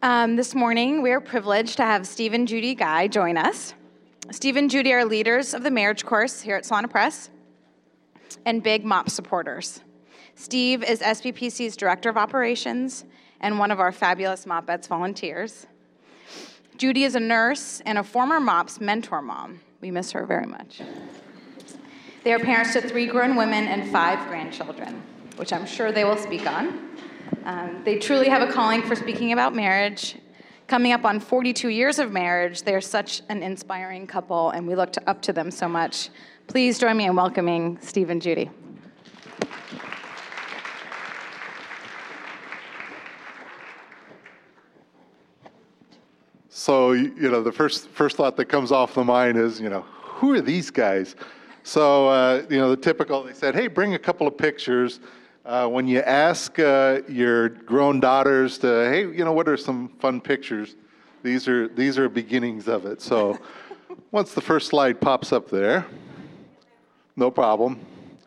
This morning, we are privileged to have Steve and Judy Guy join us. Steve and Judy are leaders of the marriage course here at Solana Press and big MOP supporters. Steve is SBPC's Director of Operations and one of our fabulous MOPettes volunteers. Judy is a nurse and a former MOPS mentor mom. We miss her very much. They are parents to 3 grown women and 5 grandchildren, which I'm sure they will speak on. They truly have a calling for speaking about marriage. Coming up on 42 years of marriage, they are such an inspiring couple, and we look up to them so much. Please join me in welcoming Steve and Judy. So, the first thought that comes off the mind is, who are these guys? So, the typical, they said, hey, bring a couple of pictures. When you ask your grown daughters to, hey, what are some fun pictures? These are beginnings of it. So once the first slide pops up there, no problem.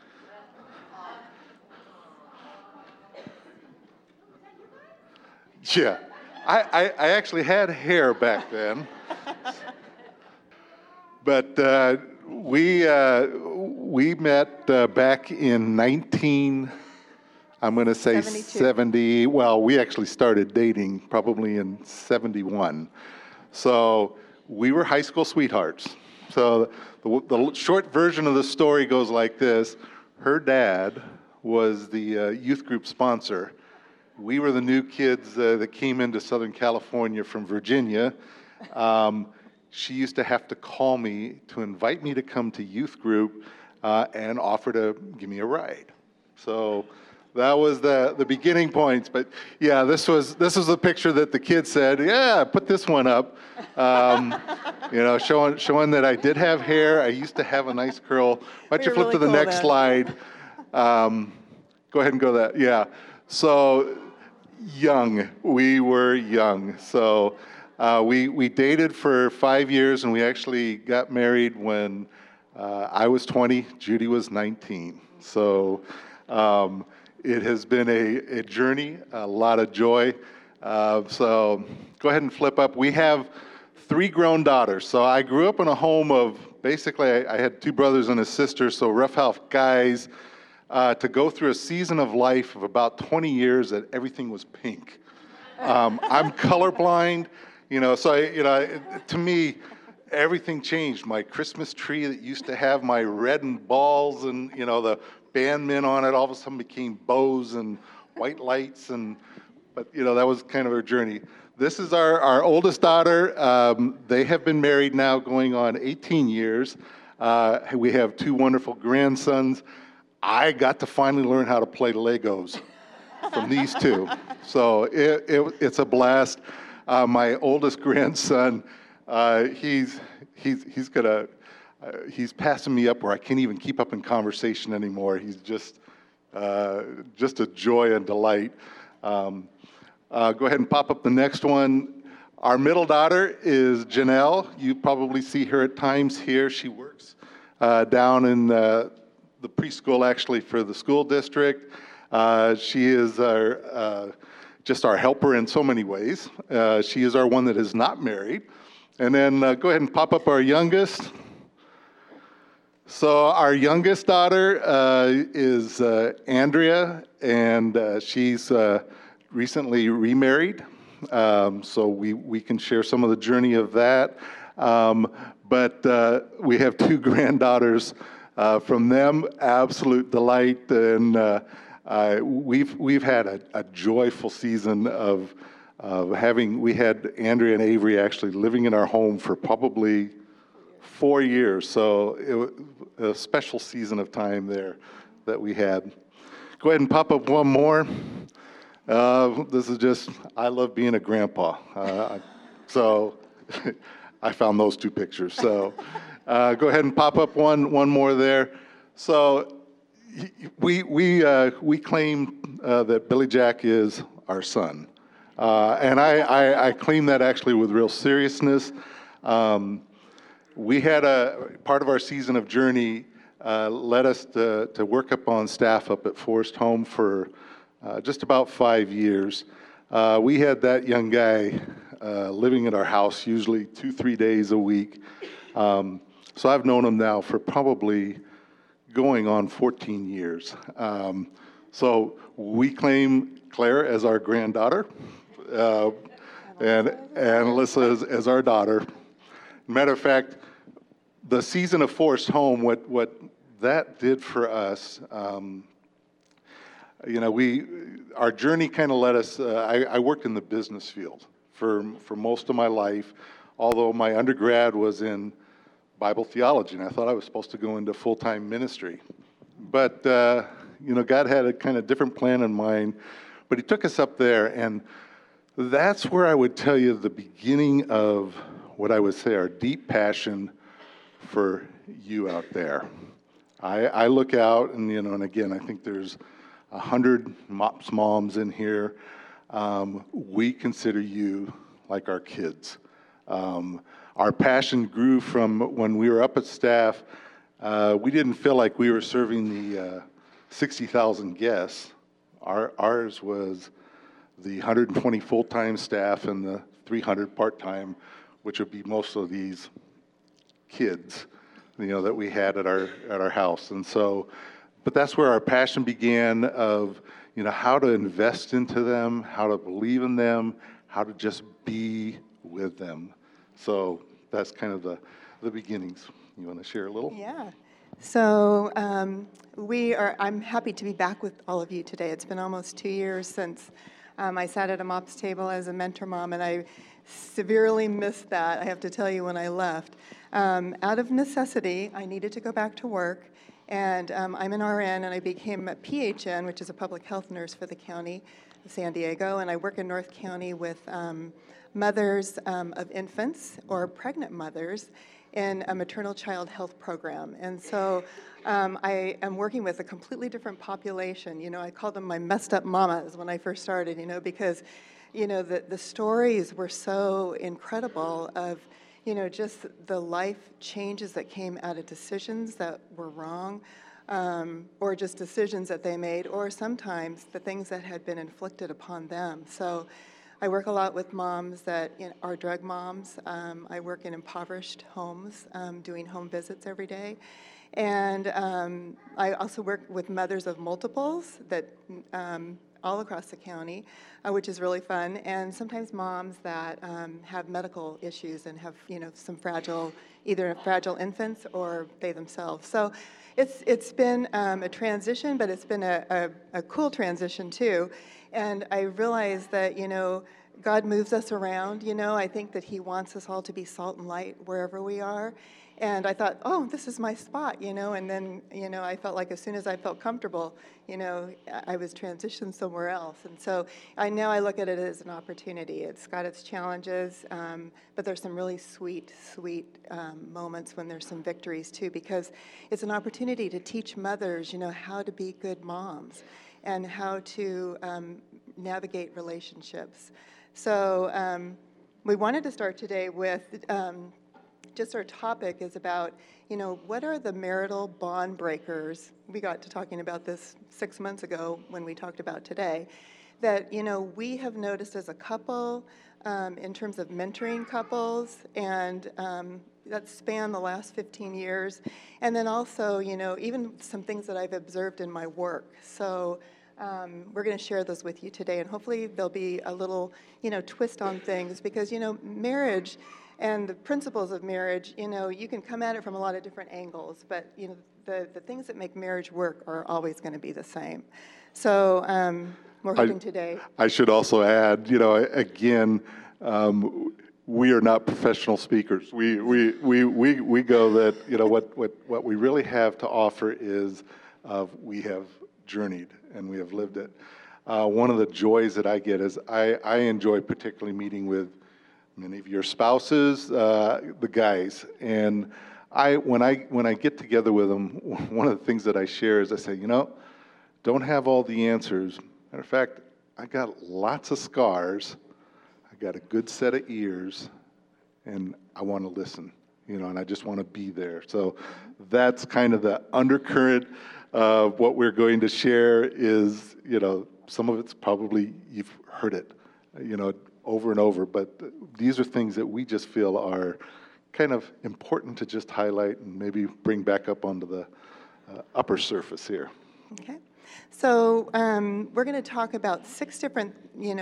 Yeah, I actually had hair back then. But we met back in I'm going to say 70. Well, we actually started dating probably in 71. So we were high school sweethearts. So the short version of the story goes like this. Her dad was the youth group sponsor. We were the new kids that came into Southern California from Virginia. She used to have to call me to invite me to come to youth group and offer to give me a ride. So that was the beginning points. But yeah, this was the picture that the kids said, yeah, put this one up. Showing that I did have hair. I used to have a nice curl. Why don't you flip to the next slide? Go ahead and go that. Yeah. So young. We were young. So we dated for 5 years, and we actually got married when I was 20, Judy was 19. So it has been a journey, a lot of joy. So go ahead and flip up. We have 3 grown daughters. So I grew up in a home of, basically, I had 2 brothers and a sister, so rough house guys. To go through a season of life of about 20 years that everything was pink. I'm colorblind, to me, everything changed. My Christmas tree that used to have my red and balls and, the bandmen on it, all of a sudden became bows and white lights. But that was kind of our journey. This is our oldest daughter. They have been married now going on 18 years. We have 2 wonderful grandsons. I got to finally learn how to play Legos from these 2. So it's a blast. My oldest grandson, he's passing me up where I can't even keep up in conversation anymore. He's just a joy and delight. Go ahead and pop up the next one. Our middle daughter is Janelle. You probably see her at times here. She works down in the preschool, actually, for the school district. She is just our helper in so many ways. She is our one that is not married. And then go ahead and pop up our youngest. So our youngest daughter is Andrea, and she's recently remarried. So we can share some of the journey of that. But we have 2 granddaughters from them, absolute delight. And we've had a joyful season of having, we had Andrea and Avery actually living in our home for probably 4 years. So it was a special season of time there that we had. Go ahead and pop up one more. This is just, I love being a grandpa. So I found those 2 pictures. So go ahead and pop up one more there. So we claim that Billy Jack is our son. And I claim that actually with real seriousness. We had part of our season of journey led us to work up on staff up at Forest Home for just about 5 years. We had that young guy living at our house usually 2-3 days a week. So I've known him now for probably going on 14 years. So we claim Claire as our granddaughter, and Alyssa as our daughter. Matter of fact, the season of Forest Home, what that did for us, our journey kind of led us. I worked in the business field for most of my life, although my undergrad was in Bible theology, and I thought I was supposed to go into full-time ministry. But, God had a kind of different plan in mind, but he took us up there, and that's where I would tell you the beginning of what I would say our deep passion for you out there. I look out, and, and again, I think there's 100 MOPS moms in here. We consider you like our kids. Our passion grew from when we were up at staff. We didn't feel like we were serving the 60,000 guests. Ours was the 120 full-time staff and the 300 part-time, which would be most of these kids, that we had at our house. And so, but that's where our passion began of, how to invest into them, how to believe in them, how to just be with them. So that's kind of the beginnings. You want to share a little? Yeah. So I'm happy to be back with all of you today. It's been almost 2 years since I sat at a MOPS table as a mentor mom, and I severely missed that, I have to tell you, when I left. Out of necessity, I needed to go back to work, and I'm an RN, and I became a PHN, which is a public health nurse for the county of San Diego, and I work in North County with mothers of infants or pregnant mothers in a maternal child health program. And so I am working with a completely different population. I call them my messed up mamas when I first started, because, the stories were so incredible of, just the life changes that came out of decisions that were wrong, or just decisions that they made, or sometimes the things that had been inflicted upon them. So I work a lot with moms that are drug moms. I work in impoverished homes, doing home visits every day. And I also work with mothers of multiples that all across the county, which is really fun. And sometimes moms that have medical issues and have some either fragile infants or they themselves. So it's been a transition, but it's been a cool transition too. And I realize that, God moves us around, I think that he wants us all to be salt and light wherever we are. And I thought, oh, this is my spot, and then, I felt like as soon as I felt comfortable, I was transitioned somewhere else. And so I look at it as an opportunity. It's got its challenges, but there's some really sweet moments when there's some victories too, because it's an opportunity to teach mothers, how to be good moms and how to navigate relationships. So we wanted to start today with just our topic is about, what are the marital bond breakers? We got to talking about this 6 months ago when we talked about today, that, we have noticed as a couple in terms of mentoring couples, and that span the last 15 years. And then also, even some things that I've observed in my work. So we're going to share those with you today, and hopefully there'll be a little, twist on things, because, marriage and the principles of marriage, you can come at it from a lot of different angles, but, the things that make marriage work are always going to be the same. So we're hoping today. I should also add, again, we are not professional speakers. We go that, what we really have to offer is we have journeyed and we have lived it. One of the joys that I get is I enjoy particularly meeting with many of your spouses, the guys, and when I get together with them, one of the things that I share is I say, don't have all the answers. Matter of fact, I got lots of scars. I got a good set of ears, and I want to listen, and I just want to be there. So that's kind of the undercurrent of what we're going to share is, some of it's probably you've heard it over and over, but these are things that we just feel are kind of important to just highlight and maybe bring back up onto the upper surface here. Okay. So we're going to talk about six different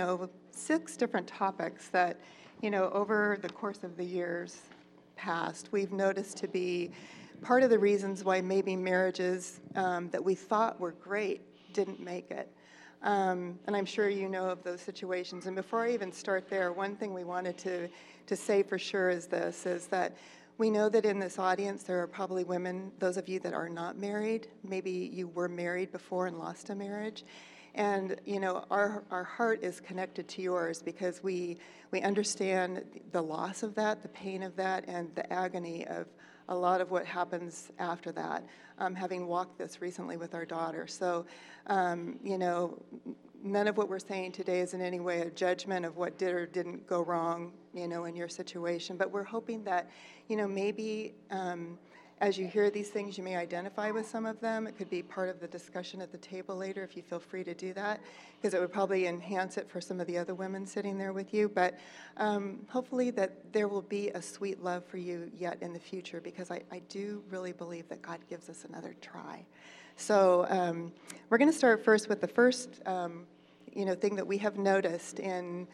topics that, over the course of the years past, we've noticed to be part of the reasons why maybe marriages that we thought were great didn't make it. And I'm sure you know of those situations. And before I even start there, one thing we wanted to say for sure is that we know that in this audience there are probably women, those of you that are not married, maybe you were married before and lost a marriage. And, our heart is connected to yours because we understand the loss of that, the pain of that, and the agony of a lot of what happens after that, having walked this recently with our daughter. So, none of what we're saying today is in any way a judgment of what did or didn't go wrong, in your situation. But we're hoping that, maybe as you hear these things, you may identify with some of them. It could be part of the discussion at the table later if you feel free to do that, because it would probably enhance it for some of the other women sitting there with you. But hopefully that there will be a sweet love for you yet in the future, because I do really believe that God gives us another try. So we're going to start first with the first thing that we have noticed in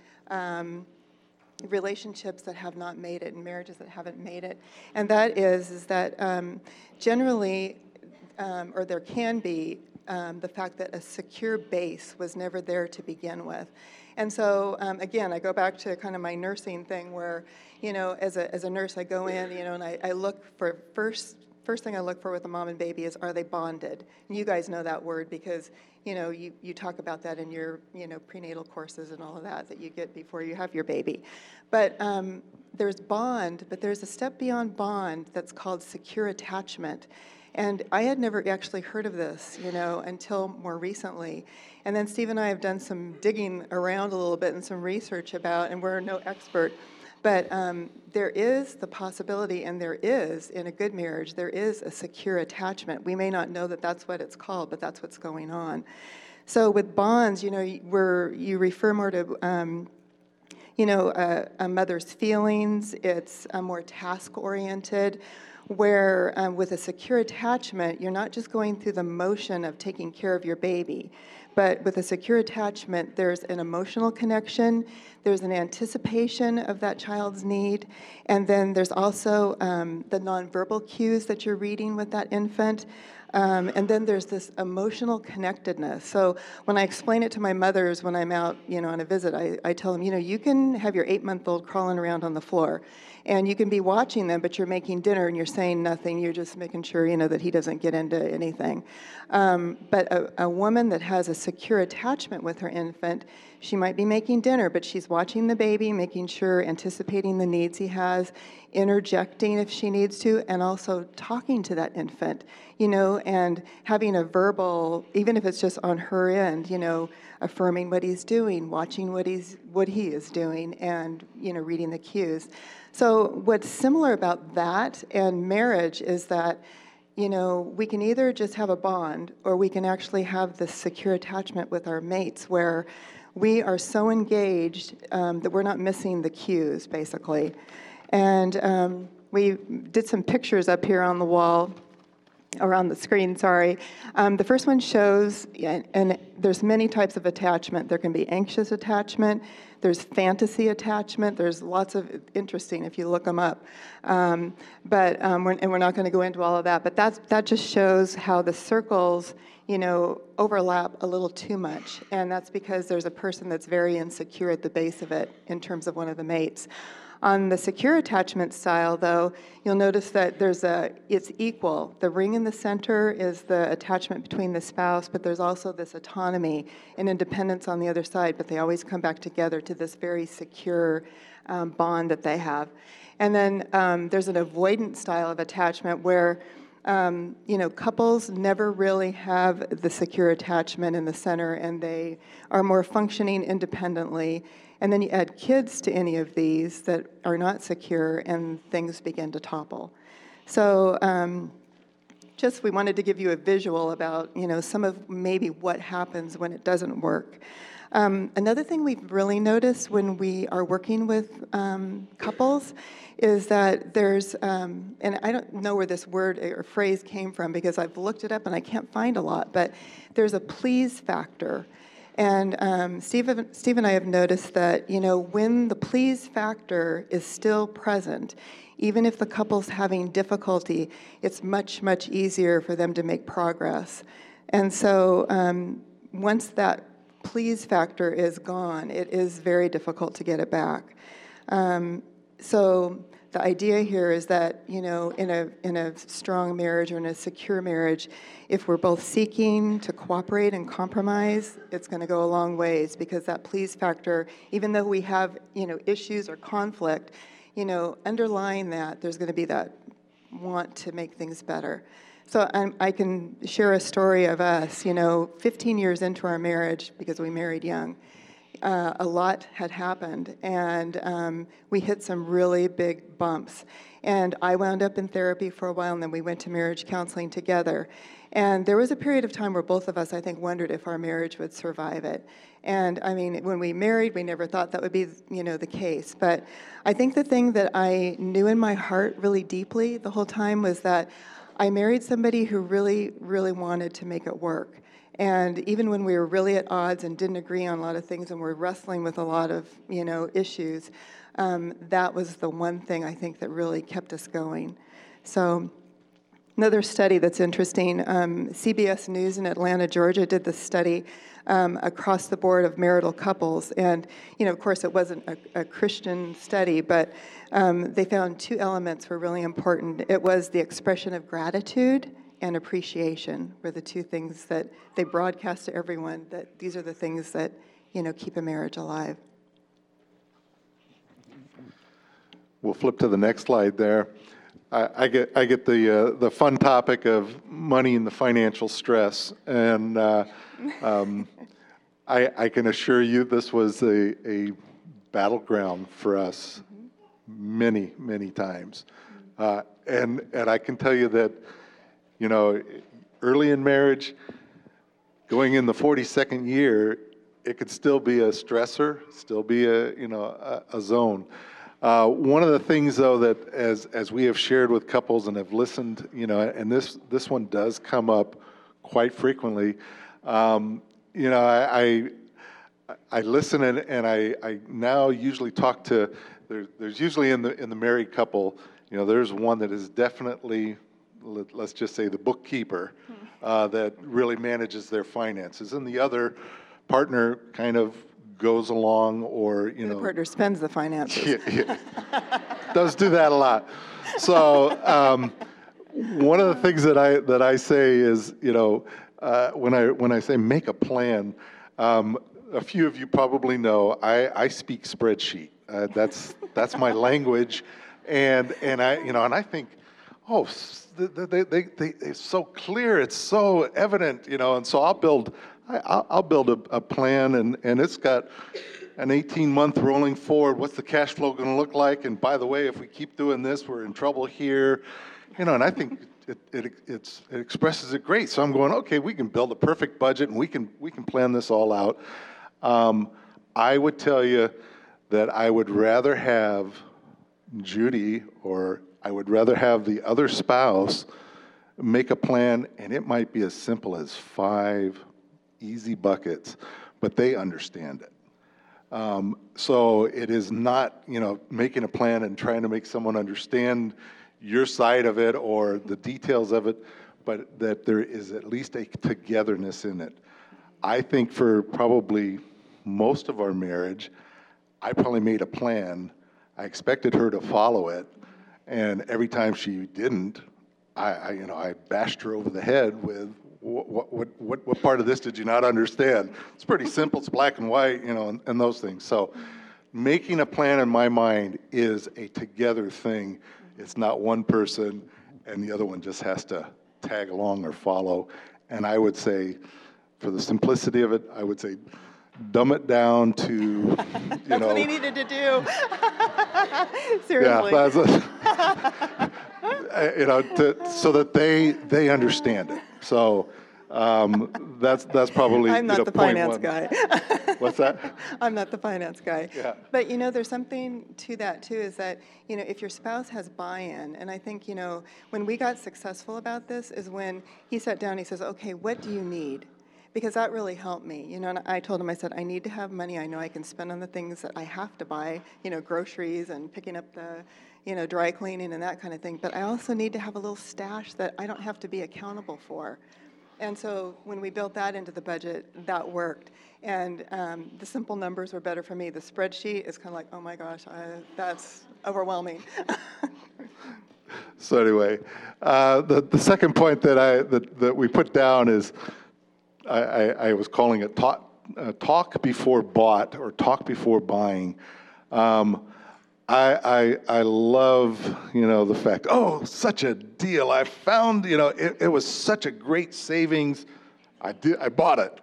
relationships that have not made it and marriages that haven't made it, and that is that generally, or there can be, the fact that a secure base was never there to begin with. And so, again, I go back to kind of my nursing thing where, as a nurse, I go in, and I look for first thing I look for with a mom and baby is, are they bonded? And you guys know that word because, you talk about that in your, prenatal courses and all of that you get before you have your baby. But there's bond, but there's a step beyond bond that's called secure attachment. And I had never actually heard of this, until more recently. And then Steve and I have done some digging around a little bit and some research about, and we're no expert, but there is the possibility, and there is, in a good marriage, there is a secure attachment. We may not know that that's what it's called, but that's what's going on. So with bonds, you refer more to, a mother's feelings. It's more task-oriented, where with a secure attachment, you're not just going through the motion of taking care of your baby. But with a secure attachment, there's an emotional connection, there's an anticipation of that child's need, and then there's also the nonverbal cues that you're reading with that infant. And then there's this emotional connectedness. So when I explain it to my mothers when I'm out, on a visit, I tell them, you can have your 8-month-old crawling around on the floor, and you can be watching them, but you're making dinner and you're saying nothing. You're just making sure, that he doesn't get into anything. But a woman that has a secure attachment with her infant, she might be making dinner, but she's watching the baby, making sure, anticipating the needs he has, interjecting if she needs to, and also talking to that infant, and having a verbal, even if it's just on her end, affirming what he's doing, watching what he is doing, and, reading the cues. So what's similar about that and marriage is that, we can either just have a bond, or we can actually have this secure attachment with our mates where we are so engaged that we're not missing the cues, basically. And we did some pictures up here on the wall, or on the screen, sorry. The first one shows, and there's many types of attachment. There can be anxious attachment, there's fantasy attachment, there's lots of interesting if you look them up. But we're not going to go into all of that, but that just shows how the circles, overlap a little too much. And that's because there's a person that's very insecure at the base of it in terms of one of the mates. On the secure attachment style, though, you'll notice that it's equal. The ring in the center is the attachment between the spouse, but there's also this autonomy and independence on the other side, but they always come back together to this very secure bond that they have. And then there's an avoidant style of attachment where couples never really have the secure attachment in the center, and they are more functioning independently. And then you add kids to any of these that are not secure, and things begin to topple. So we wanted to give you a visual about, some of maybe what happens when it doesn't work. Another thing we've really noticed when we are working with couples is that there's, and I don't know where this word or phrase came from because I've looked it up and I can't find a lot, but there's a please factor. And Steve and I have noticed that, when the please factor is still present, even if the couple's having difficulty, it's much, much easier for them to make progress. And so once that please factor is gone, it is very difficult to get it back. So the idea here is that, in a strong marriage or in a secure marriage, if we're both seeking to cooperate and compromise, it's going to go a long ways because that please factor, even though we have, issues or conflict, underlying that, there's going to be that want to make things better. So I can share a story of us, 15 years into our marriage, because we married young, a lot had happened, and we hit some really big bumps. And I wound up in therapy for a while, and then we went to marriage counseling together. And there was a period of time where both of us, I think, wondered if our marriage would survive it. And I mean, when we married, we never thought that would be, the case. But I think the thing that I knew in my heart really deeply the whole time was that I married somebody who really, really wanted to make it work. And even when we were really at odds and didn't agree on a lot of things and were wrestling with a lot of, issues, that was the one thing I think that really kept us going. So another study that's interesting, CBS News in Atlanta, Georgia did this study across the board of marital couples. And, of course, it wasn't a Christian study, but they found two elements were really important. It was the expression of gratitude and appreciation were the two things that they broadcast to everyone, that these are the things that, keep a marriage alive. We'll flip to the next slide there. I get the fun topic of money and the financial stress, and I can assure you this was a battleground for us many, many times, and I can tell you that, early in marriage, going in the 42nd year, it could still be a stressor, still be a zone. One of the things, though, that as we have shared with couples and have listened, and this one does come up quite frequently. I listen and I now usually talk to. There's usually in the married couple, there's one that is definitely, let's just say, the bookkeeper that really manages their finances, and the other partner kind of goes along, or the partner spends the finances. Yeah. Does do that a lot. So one of the things that I say is, when I say make a plan, a few of you probably know I speak spreadsheet. That's my language, and I think, oh, it's so clear, it's so evident, and so I'll build a plan, and it's got an 18-month rolling forward. What's the cash flow going to look like? And by the way, if we keep doing this, we're in trouble here, and I think it expresses it great. So I'm going, okay, we can build a perfect budget, and we can plan this all out. I would tell you that I would rather have Judy, or I would rather have the other spouse make a plan, and it might be as simple as 5 easy buckets, but they understand it. So it is not, making a plan and trying to make someone understand your side of it or the details of it, but that there is at least a togetherness in it. I think for probably most of our marriage, I probably made a plan. I expected her to follow it, and every time she didn't, I bashed her over the head with, what part of this did you not understand? It's pretty simple, it's black and white, and those things. So making a plan in my mind is a together thing. It's not one person and the other one just has to tag along or follow. And I would say, for the simplicity of it, I would say dumb it down to, That's what he needed to do. Seriously. Yeah, so that they understand it. So That's probably I'm not the point finance one. guy. What's that? I'm not the finance guy. Yeah. But, there's something to that, too, is that, if your spouse has buy-in, and I think, when we got successful about this is when he sat down, he says, okay, what do you need? Because that really helped me. And I told him, I said, I need to have money I know I can spend on the things that I have to buy, groceries and picking up the, dry cleaning and that kind of thing. But I also need to have a little stash that I don't have to be accountable for. And so when we built that into the budget, that worked. And the simple numbers were better for me. The spreadsheet is kind of like, oh my gosh, that's overwhelming. So anyway, the second point that we put down is I was calling it talk before bought or talk before buying. I love, the fact, oh, such a deal. I found, it was such a great savings. I bought it.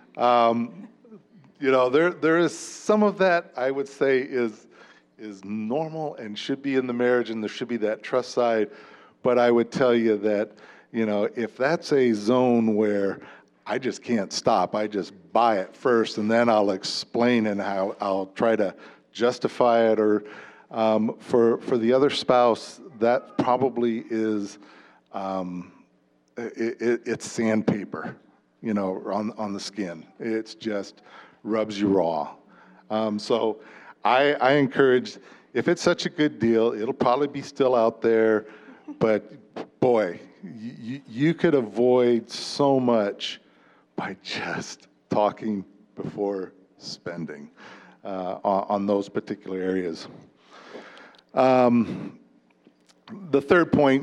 There is some of that I would say is normal and should be in the marriage, and there should be that trust side. But I would tell you that, if that's a zone where I just can't stop, I just buy it first, and then I'll explain and I'll try to justify it, or for the other spouse, that probably is it's sandpaper, on the skin. It's just rubs you raw. So I encourage, if it's such a good deal, it'll probably be still out there, but boy, you could avoid so much by just talking before spending on those particular areas. The third point,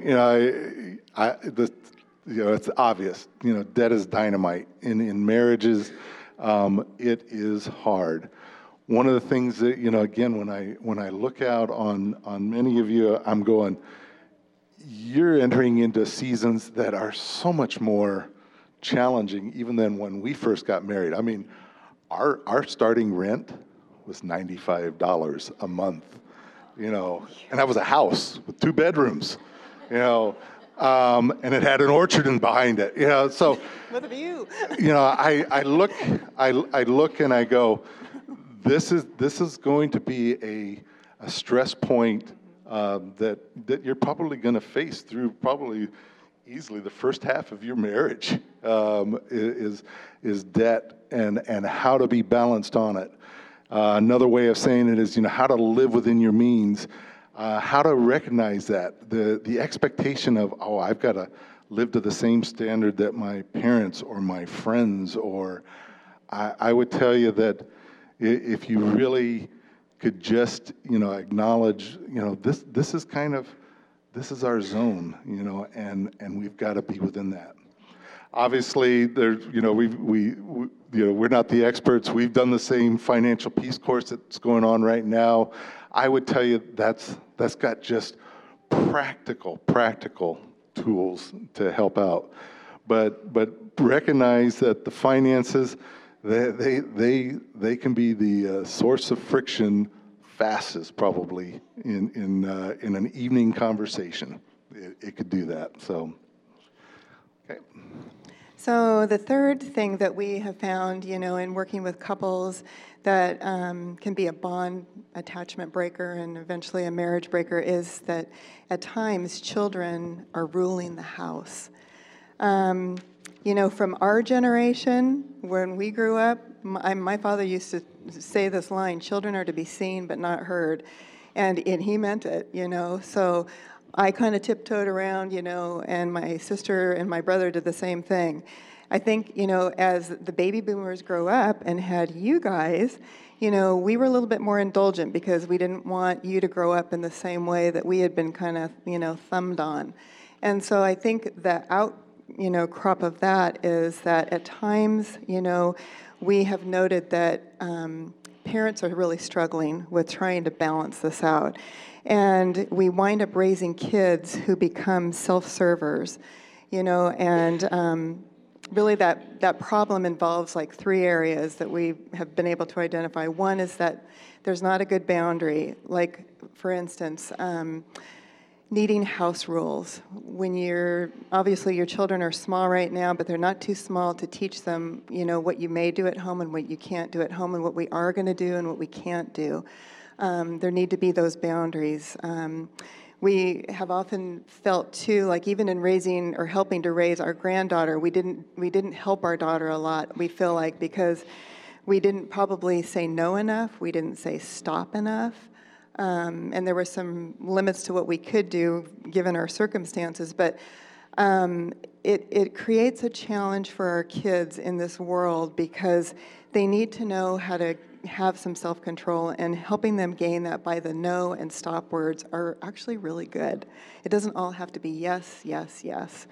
it's obvious. Debt is dynamite. In marriages, it is hard. One of the things that, again, when I look out on many of you, I'm going, you're entering into seasons that are so much more challenging even than when we first got married. I mean, our starting rent was $95 a month. And that was a house with 2 bedrooms, and it had an orchard in behind it, so. With a view. I look and I go, this is going to be a stress point that you're probably going to face through probably easily the first half of your marriage, is debt and how to be balanced on it. Another way of saying it is, how to live within your means, how to recognize that, the expectation of, oh, I've got to live to the same standard that my parents or my friends, or I would tell you that if you really could just, acknowledge, this is our zone, and we've got to be within that. Obviously, there's, we're not the experts. We've done the same financial peace course that's going on right now. I would tell you that's got just practical tools to help out. But recognize that the finances, they can be the source of friction fastest probably in an evening conversation. It could do that. So, okay. So the third thing that we have found, in working with couples that can be a bond attachment breaker and eventually a marriage breaker is that at times children are ruling the house. From our generation, when we grew up, my father used to say this line, children are to be seen but not heard. And he meant it, So I kind of tiptoed around, and my sister and my brother did the same thing. I think, as the baby boomers grow up and had you guys, we were a little bit more indulgent because we didn't want you to grow up in the same way that we had been kind of, thumbed on. And so I think the crop of that is that at times, we have noted that parents are really struggling with trying to balance this out. And we wind up raising kids who become self-servers, and really that problem involves like 3 areas that we have been able to identify. One is that there's not a good boundary. Like, for instance, needing house rules. When obviously your children are small right now, but they're not too small to teach them, what you may do at home and what you can't do at home and what we are going to do and what we can't do. There need to be those boundaries. We have often felt too, like even in raising or helping to raise our granddaughter, we didn't help our daughter a lot, we feel like, because we didn't probably say no enough, we didn't say stop enough. And there were some limits to what we could do given our circumstances, but it creates a challenge for our kids in this world because they need to know how to have some self-control, and helping them gain that by the no and stop words are actually really good. It doesn't all have to be yes, yes, yes.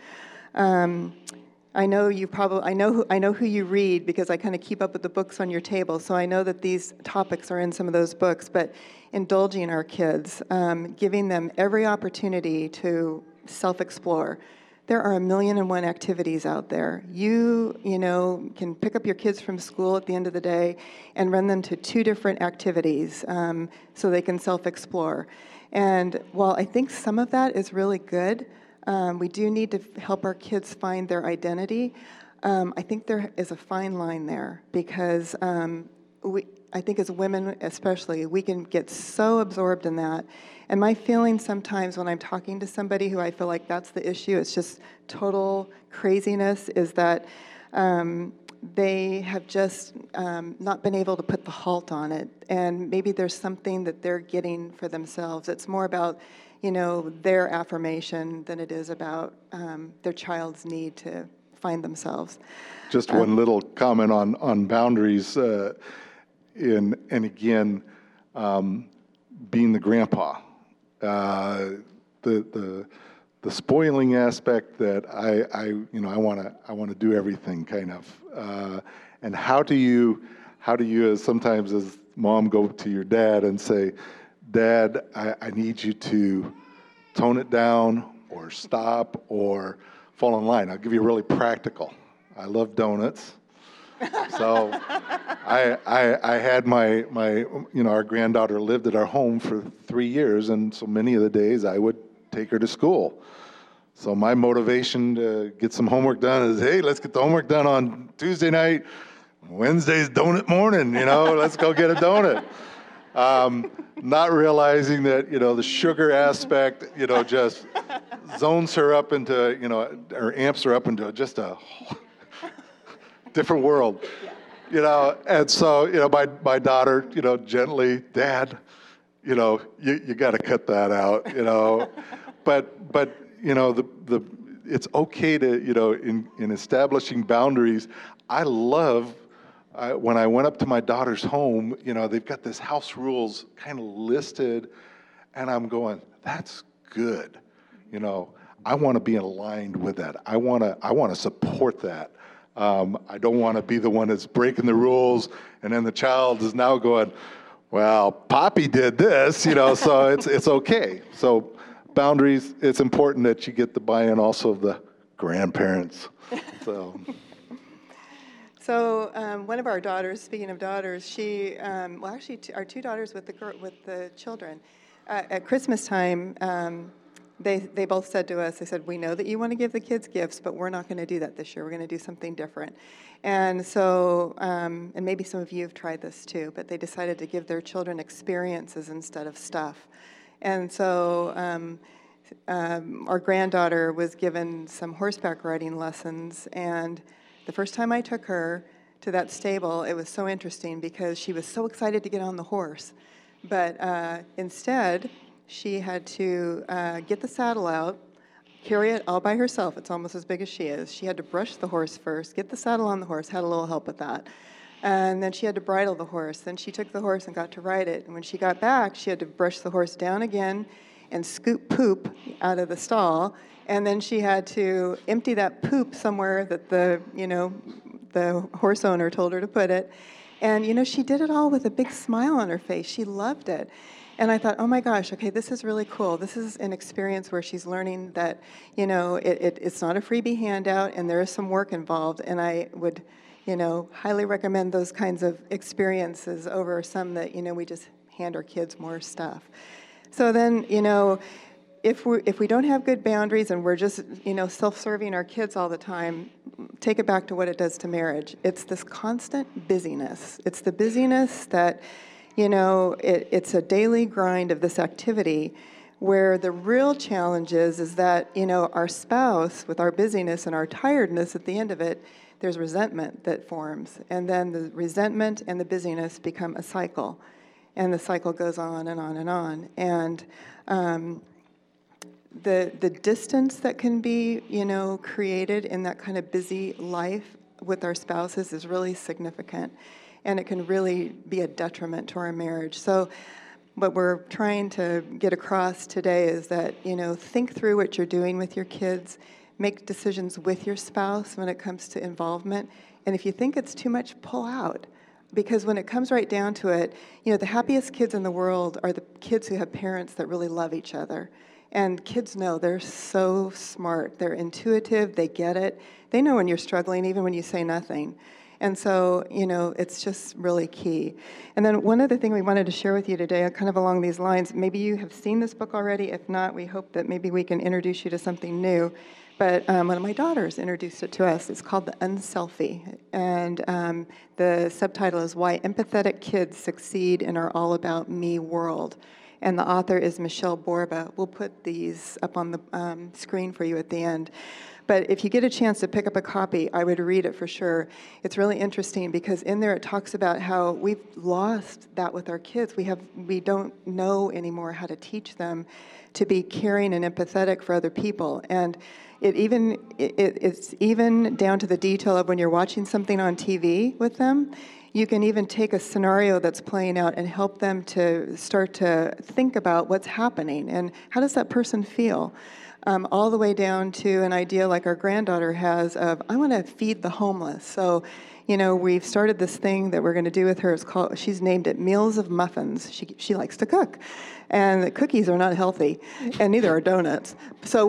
I know who you read because I kind of keep up with the books on your table, so I know that these topics are in some of those books, but indulging our kids, giving them every opportunity to self-explore. There are 1,000,001 activities out there. You can pick up your kids from school at the end of the day and run them to 2 different activities so they can self-explore. And while I think some of that is really good, we do need to help our kids find their identity. I think there is a fine line there because I think as women especially, we can get so absorbed in that. And my feeling sometimes when I'm talking to somebody who I feel like that's the issue, it's just total craziness, is that they have just not been able to put the halt on it. And maybe there's something that they're getting for themselves. It's more about their affirmation than it is about their child's need to find themselves. Just one little comment on boundaries, and again, being the grandpa, the spoiling aspect that I want to do everything kind of, and how do you sometimes as mom go to your dad and say, Dad, I need you to tone it down or stop or fall in line. I'll give you a really practical. I love donuts. So I had my our granddaughter lived at our home for 3 years, and so many of the days I would take her to school. So my motivation to get some homework done is, hey, let's get the homework done on Tuesday night. Wednesday's donut morning, let's go get a donut. Not realizing that, the sugar aspect, just zones her up into, or amps her up into just a different world, and so, my daughter, gently, Dad, you got to cut that out, but it's okay to, in establishing boundaries. I love, when I went up to my daughter's home, they've got this house rules kind of listed, and I'm going, that's good. I want to be aligned with that. I want to support that. I don't want to be the one that's breaking the rules, and then the child is now going, well, Poppy did this, so it's okay. So boundaries, it's important that you get the buy-in also of the grandparents. So one of our daughters, speaking of daughters, she, actually our 2 daughters with the children, at Christmas time, they both said to us, they said, we know that you want to give the kids gifts, but we're not going to do that this year. We're going to do something different. And so, and maybe some of you have tried this too, but they decided to give their children experiences instead of stuff. And so our granddaughter was given some horseback riding lessons, and the first time I took her to that stable, it was so interesting because she was so excited to get on the horse. But instead, she had to get the saddle out, carry it all by herself. It's almost as big as she is. She had to brush the horse first, get the saddle on the horse, had a little help with that. And then she had to bridle the horse. Then she took the horse and got to ride it. And when she got back, she had to brush the horse down again and scoop poop out of the stall. And then she had to empty that poop somewhere that the horse owner told her to put it. And, she did it all with a big smile on her face. She loved it. And I thought, oh my gosh, okay, this is really cool. This is an experience where she's learning that, it's not a freebie handout and there is some work involved. And I would, highly recommend those kinds of experiences over some that, we just hand our kids more stuff. So then, if we don't have good boundaries and we're just, self-serving our kids all the time, take it back to what it does to marriage. It's this constant busyness. It's the busyness that, it's a daily grind of this activity where the real challenge is that, our spouse, with our busyness and our tiredness at the end of it, there's resentment that forms. And then the resentment and the busyness become a cycle. And the cycle goes on and on and on. And the distance that can be, created in that kind of busy life with our spouses is really significant. And it can really be a detriment to our marriage. So what we're trying to get across today is that, think through what you're doing with your kids, make decisions with your spouse when it comes to involvement, and if you think it's too much, pull out. Because when it comes right down to it, the happiest kids in the world are the kids who have parents that really love each other. And kids know, they're so smart, they're intuitive, they get it. They know when you're struggling, even when you say nothing. And so, it's just really key. And then one other thing we wanted to share with you today, kind of along these lines, maybe you have seen this book already. If not, we hope that maybe we can introduce you to something new. But one of my daughters introduced it to us. It's called The Unselfie. And the subtitle is Why Empathetic Kids Succeed in Our All About Me World. And the author is Michelle Borba. We'll put these up on the screen for you at the end. But if you get a chance to pick up a copy, I would read it for sure. It's really interesting because in there it talks about how we've lost that with our kids. We don't know anymore how to teach them to be caring and empathetic for other people. And it's even down to the detail of when you're watching something on TV with them. You can even take a scenario that's playing out and help them to start to think about what's happening and how does that person feel. All the way down to an idea like our granddaughter has of, I want to feed the homeless. So, we've started this thing that we're going to do with her. She's named it Meals of Muffins. She likes to cook. And the cookies are not healthy, and neither are donuts. So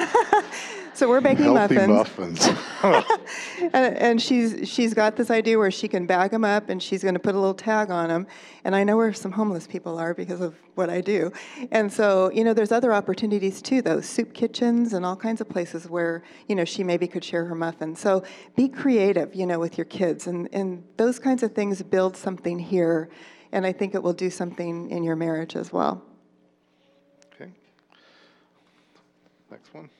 we're baking Healthy muffins. muffins. and she's got this idea where she can bag them up and she's going to put a little tag on them. And I know where some homeless people are because of what I do. And so, there's other opportunities too, though, soup kitchens and all kinds of places where, she maybe could share her muffins. So be creative, with your kids. And those kinds of things build something here. And I think it will do something in your marriage as well. Okay. Next one.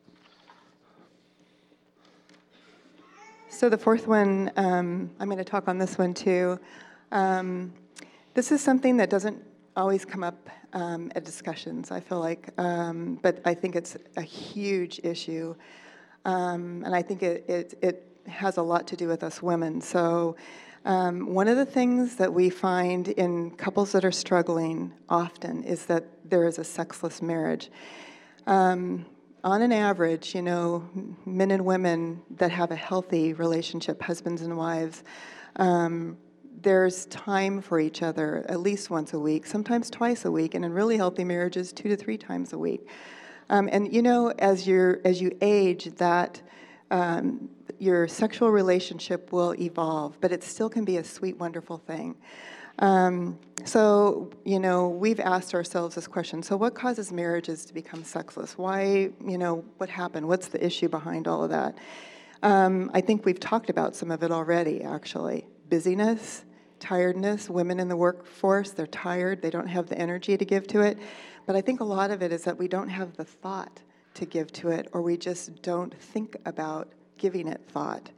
So the fourth one, I'm going to talk on this one too. This is something that doesn't always come up at discussions, I feel like, but I think it's a huge issue, and I think it has a lot to do with us women. So one of the things that we find in couples that are struggling often is that there is a sexless marriage. On an average, men and women that have a healthy relationship, husbands and wives, there's time for each other at least once a week, sometimes twice a week, and in really healthy marriages, 2 to 3 times a week. And as you age, that your sexual relationship will evolve, but it still can be a sweet, wonderful thing. So, we've asked ourselves this question. So what causes marriages to become sexless? Why, what happened? What's the issue behind all of that? I think we've talked about some of it already, actually. Busyness, tiredness. Women in the workforce, they're tired. They don't have the energy to give to it. But I think a lot of it is that we don't have the thought to give to it, or we just don't think about giving it thought.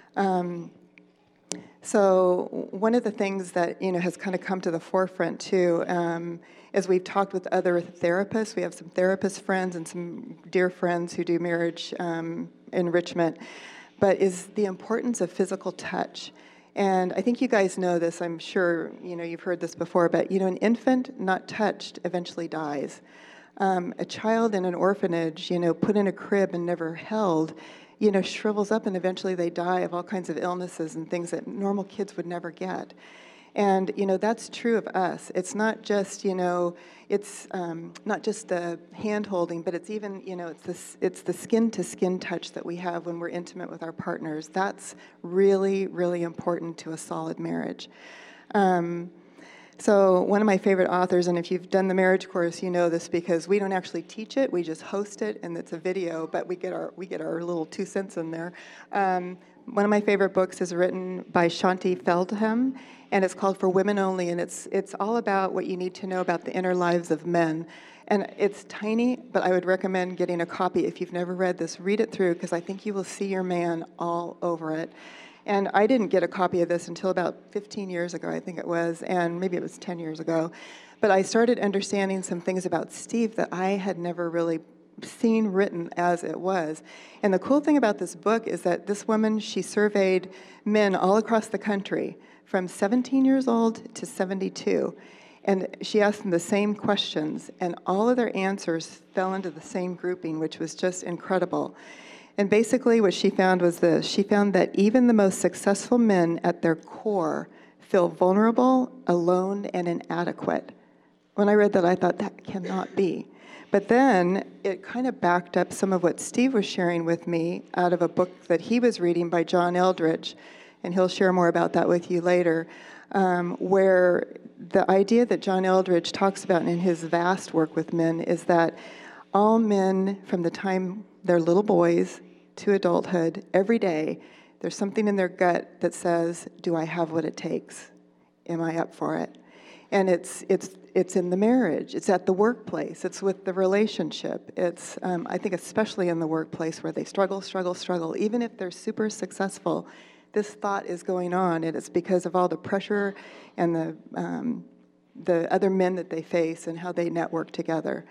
So one of the things that has kind of come to the forefront too, as we've talked with other therapists, we have some therapist friends and some dear friends who do marriage enrichment, but is the importance of physical touch. And I think you guys know this. I'm sure you've heard this before, but an infant not touched eventually dies. A child in an orphanage, put in a crib and never held, shrivels up and eventually they die of all kinds of illnesses and things that normal kids would never get. And, that's true of us. It's not just, it's not just the hand-holding, but it's even, it's the skin-to-skin touch that we have when we're intimate with our partners. That's really, really important to a solid marriage. So one of my favorite authors, and if you've done the marriage course, you know this because we don't actually teach it, we just host it, and it's a video, but we get our little 2 cents in there. One of my favorite books is written by Shanti Feldham, and it's called For Women Only, and it's all about what you need to know about the inner lives of men. And it's tiny, but I would recommend getting a copy. If you've never read this, read it through, because I think you will see your man all over it. And I didn't get a copy of this until about 15 years ago, I think it was, and maybe it was 10 years ago. But I started understanding some things about Steve that I had never really seen written as it was. And the cool thing about this book is that this woman, she surveyed men all across the country from 17 years old to 72. And she asked them the same questions, and all of their answers fell into the same grouping, which was just incredible. And basically what she found was this. She found that even the most successful men at their core feel vulnerable, alone, and inadequate. When I read that, I thought, that cannot be. But then it kind of backed up some of what Steve was sharing with me out of a book that he was reading by John Eldredge, and he'll share more about that with you later, where the idea that John Eldredge talks about in his vast work with men is that all men, from the time they're little boys to adulthood, every day, there's something in their gut that says, do I have what it takes? Am I up for it? And it's in the marriage, it's at the workplace, it's with the relationship. It's, I think especially in the workplace where they struggle, even if they're super successful, this thought is going on, and it's because of all the pressure and the other men that they face and how they network together.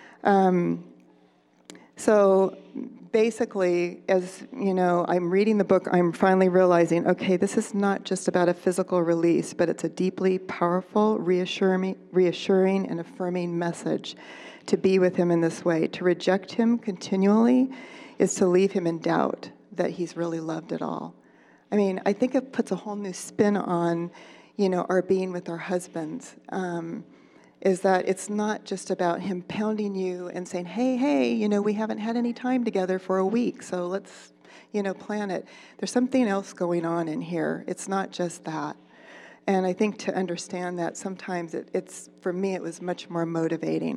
So basically, as you know, I'm reading the book, I'm finally realizing, okay, this is not just about a physical release, but it's a deeply powerful, reassuring and affirming message to be with him in this way. To reject him continually is to leave him in doubt that he's really loved at all. I mean, I think it puts a whole new spin on, you know, our being with our husbands. Is that it's not just about him pounding you and saying, hey, you know, we haven't had any time together for a week, so let's, you know, plan it. There's something else going on in here. It's not just that. And I think to understand that sometimes it's, for me, it was much more motivating.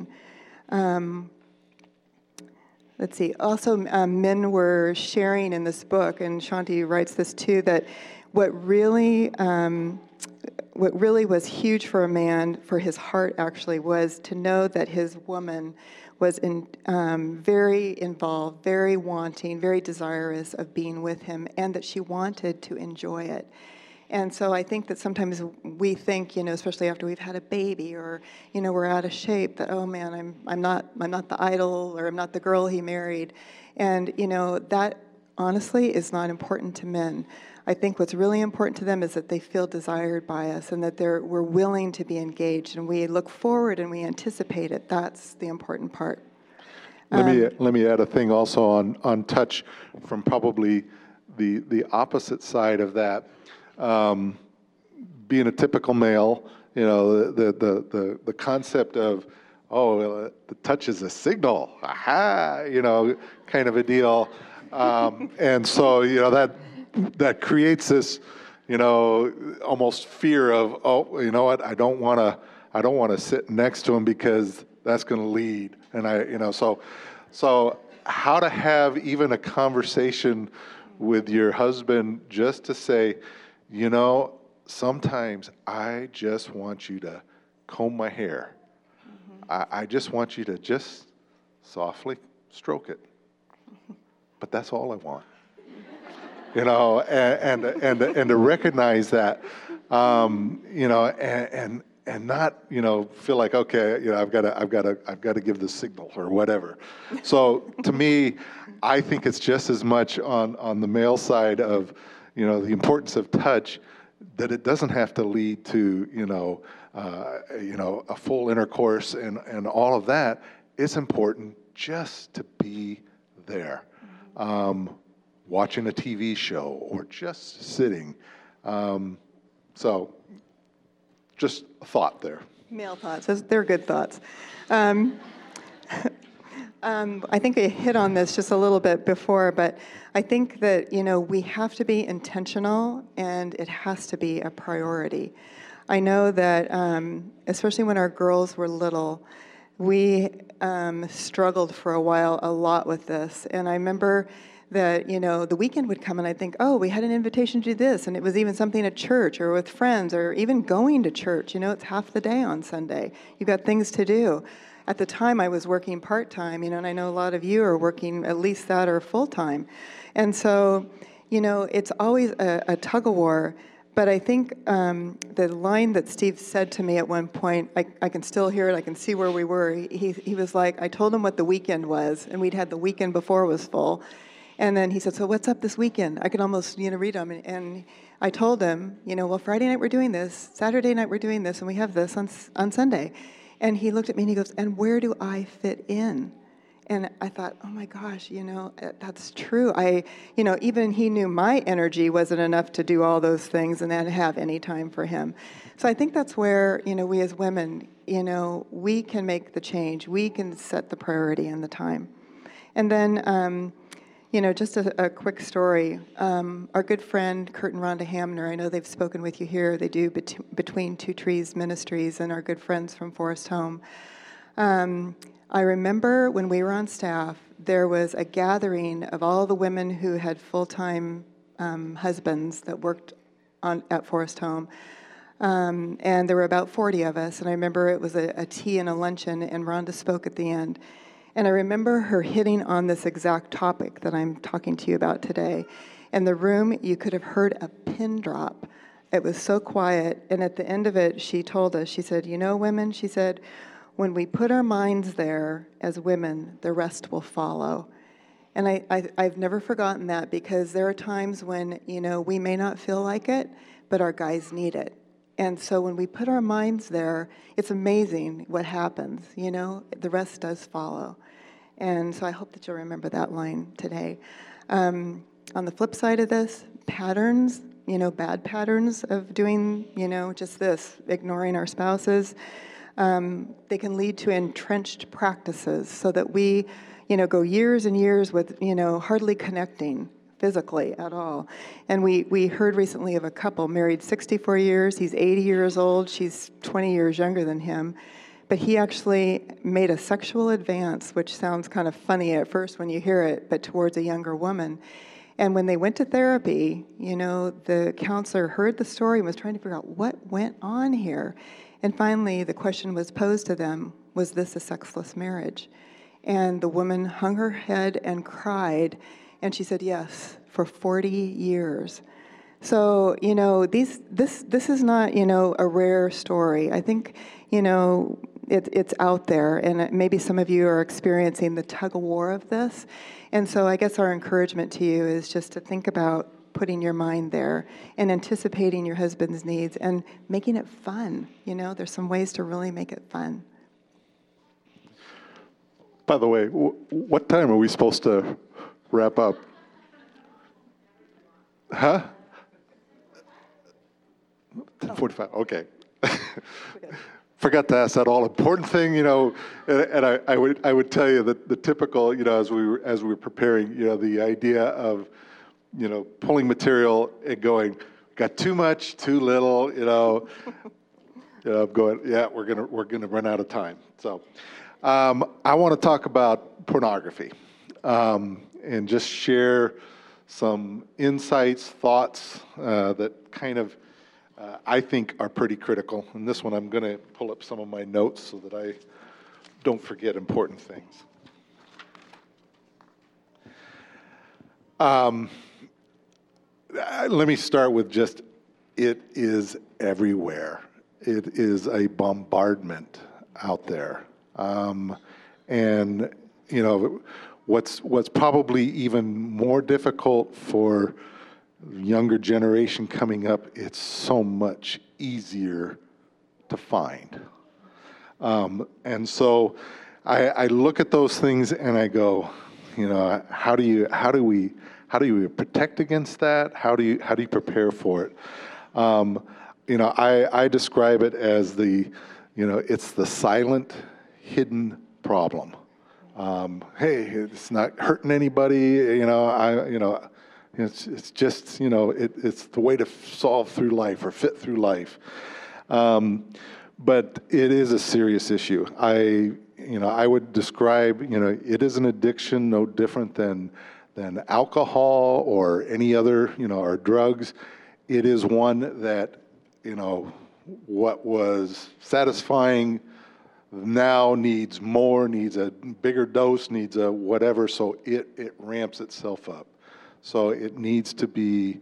Let's see, also men were sharing in this book, and Shanti writes this too, that what really was huge for a man, for his heart actually, was to know that his woman was very involved, very wanting, very desirous of being with him, and that she wanted to enjoy it. And so I think that sometimes we think, you know, especially after we've had a baby or, you know, we're out of shape, that, oh man, I'm not the idol, or I'm not the girl he married. And, you know, that honestly is not important to men. I think what's really important to them is that they feel desired by us and that we're willing to be engaged, and we look forward and we anticipate it. That's the important part. Let me add a thing also on touch from probably the opposite side of that. Being a typical male, you know, the concept of, the touch is a signal, aha, you know, kind of a deal. And so, you know, that creates this, you know, almost fear of, oh, you know what, I don't want to sit next to him because that's going to lead. And so how to have even a conversation with your husband just to say, you know, sometimes I just want you to comb my hair. I just want you to just softly stroke it. But that's all I want. You know, and to recognize that, you know, and not, you know, feel like, okay, you know, I've got to give the signal or whatever. So to me, I think it's just as much on the male side of, you know, the importance of touch, that it doesn't have to lead to, you know, a full intercourse and all of that. It's important just to be there. Watching a TV show or just sitting. So just a thought there. Male thoughts, they're good thoughts. I think I hit on this just a little bit before, but I think that, you know, we have to be intentional and it has to be a priority. I know that, especially when our girls were little, we struggled for a while a lot with this. And I remember that, the weekend would come and I'd think, oh, we had an invitation to do this. And it was even something at church or with friends or even going to church. It's half the day on Sunday. You've got things to do. At the time, I was working part-time, and I know a lot of you are working at least that or full-time. And so, it's always a tug-of-war. But I think the line that Steve said to me at one point, I can still hear it, I can see where we were. He was like, I told him what the weekend was, and we'd had the weekend before was full. And then he said, so what's up this weekend? I could almost, read them. And I told him, well, Friday night we're doing this, Saturday night we're doing this, and we have this on Sunday. And he looked at me and he goes, and where do I fit in? And I thought, oh my gosh, that's true. Even he knew my energy wasn't enough to do all those things and then have any time for him. So I think that's where, we as women, we can make the change. We can set the priority and the time. And then, just a quick story. Our good friend, Kurt and Rhonda Hamner, I know they've spoken with you here. They do Between Two Trees Ministries and our good friends from Forest Home. I remember when we were on staff, there was a gathering of all the women who had full-time husbands that worked at Forest Home. And there were about 40 of us, and I remember it was a tea and a luncheon, and Rhonda spoke at the end. And I remember her hitting on this exact topic that I'm talking to you about today. In the room, you could have heard a pin drop. It was so quiet, and at the end of it, she told us, she said, women, she said, when we put our minds there as women, the rest will follow. And I've never forgotten that, because there are times when, we may not feel like it, but our guys need it. And so when we put our minds there, it's amazing what happens, the rest does follow. And so I hope that you'll remember that line today. On the flip side of this, patterns, bad patterns of doing, just this, ignoring our spouses, they can lead to entrenched practices so that we, go years and years with, hardly connecting physically at all. And we heard recently of a couple married 64 years. He's 80 years old. She's 20 years younger than him. But he actually made a sexual advance, which sounds kind of funny at first when you hear it, but towards a younger woman. And when they went to therapy, the counselor heard the story and was trying to figure out what went on here. And finally, the question was posed to them, was this a sexless marriage? And the woman hung her head and cried, and she said, yes, for 40 years. So, this is not, a rare story. I think, it's out there, and maybe some of you are experiencing the tug-of-war of this. And so I guess our encouragement to you is just to think about putting your mind there and anticipating your husband's needs and making it fun. There's some ways to really make it fun. By the way, what time are we supposed to wrap up? Huh? 10:45, okay. Forgot to ask that all-important thing, and I would tell you that the typical, as we were preparing, the idea of, pulling material and going, got too much, too little, going, yeah, we're gonna run out of time. So, I want to talk about pornography, and just share some insights, thoughts that kind of I think are pretty critical. And this one, I'm going to pull up some of my notes so that I don't forget important things. Let me start with just, it is everywhere. It is a bombardment out there. And, what's probably even more difficult for younger generation coming up, it's so much easier to find. And so I look at those things and I go, how do we protect against that? How do you prepare for it? I describe it as it's the silent, hidden problem. Hey, it's not hurting anybody, it's just, it's the way to solve through life or fit through life. But it is a serious issue. I would describe, it is an addiction no different than alcohol or any other, or drugs. It is one that, what was satisfying now needs more, needs a bigger dose, needs a whatever, so it ramps itself up. So it needs to be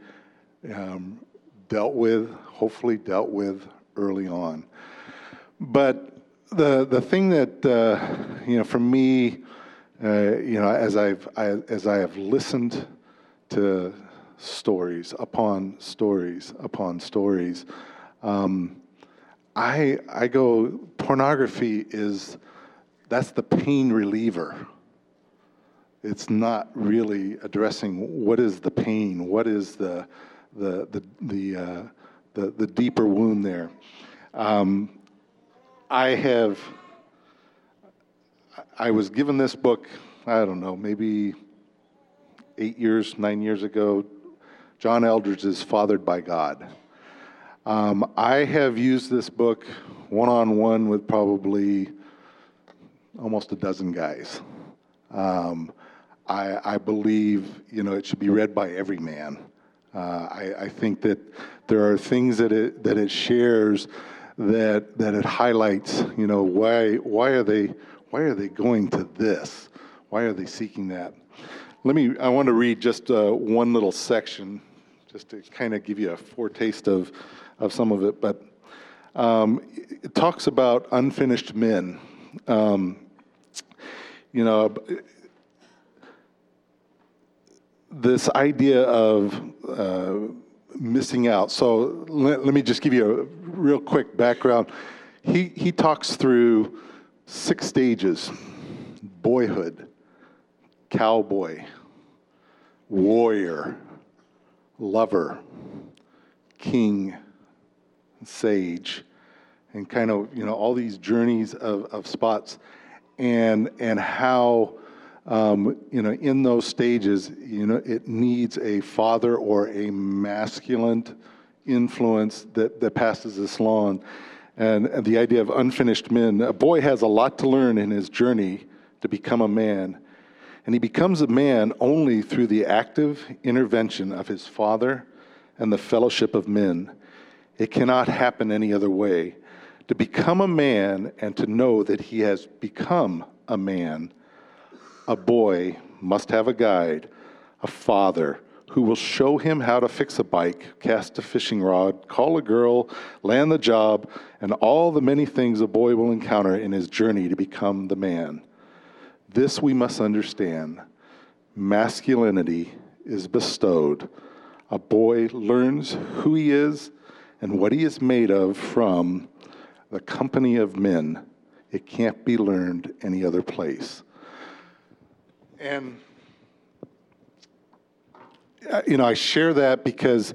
hopefully dealt with early on. But the thing that, for me, as I have listened to stories upon stories upon stories, I go, pornography that's the pain reliever. It's not really addressing what is the pain, what is the deeper wound there. I was given this book, I don't know, maybe 9 years ago. John Eldredge is Fathered by God. I have used this book one-on-one with probably almost a dozen guys. I believe, it should be read by every man. I think that there are things that it shares that it highlights, why are they going to this? Why are they seeking that? I want to read just one little section, just to kind of give you a foretaste of some of it. But it talks about unfinished men. This idea of missing out. So let me just give you a real quick background. He talks through 6 stages: boyhood, cowboy, warrior, lover, king, sage, and kind of, all these journeys of spots, and how, in those stages, it needs a father or a masculine influence that passes this along. And the idea of unfinished men. A boy has a lot to learn in his journey to become a man. And he becomes a man only through the active intervention of his father and the fellowship of men. It cannot happen any other way. To become a man and to know that he has become a man, a boy must have a guide, a father, who will show him how to fix a bike, cast a fishing rod, call a girl, land the job, and all the many things a boy will encounter in his journey to become the man. This we must understand. Masculinity is bestowed. A boy learns who he is and what he is made of from the company of men. It can't be learned any other place. And I share that because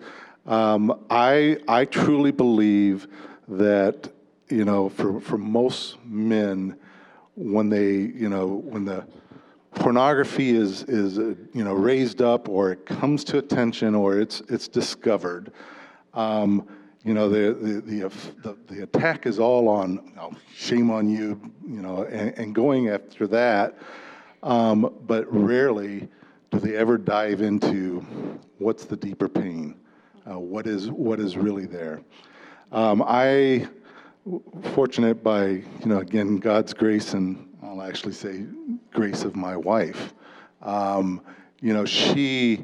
I truly believe that, for most men, when the pornography is raised up, or it comes to attention, or it's discovered, the attack is all on, shame on you, and going after that, but rarely do they ever dive into what's the deeper pain, what is really there. I, fortunate by, again, God's grace, and I'll actually say grace of my wife, she,